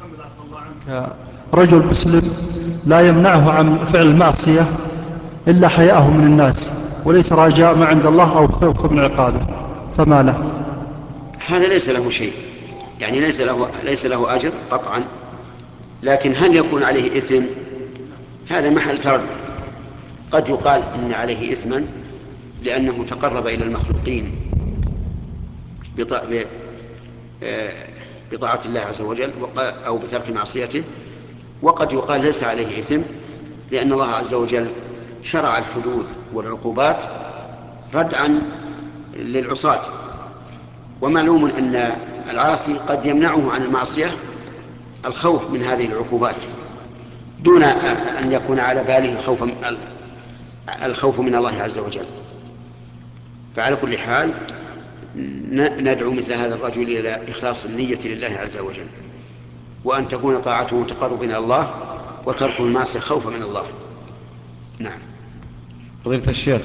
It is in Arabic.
رجل مسلم لا يمنعه عن فعل المعصية إلا حياءه من الناس وليس رجاء ما عند الله أو خوف من عقابه، فما له؟ هذا ليس له شيء، يعني ليس له أجر قطعا، لكن هل يكون عليه إثم؟ هذا محل تردد. قد يقال إن عليه إثما لأنه تقرب إلى المخلوقين بطاعة الله عز وجل أو بترك معصيته، وقد يقال ليس عليه إثم لأن الله عز وجل شرع الحدود والعقوبات ردعا للعصاة. ومعلوم أن العاصي قد يمنعه عن المعصية الخوف من هذه العقوبات دون أن يكون على باله الخوف من الله عز وجل. فعلى كل حال ندعو مثل هذا الرجل إلى إخلاص النية لله عز وجل، وأن تكون طاعته تقرب إلى الله وترك المعصية خوفا من الله. نعم. فضيلة الشيخ،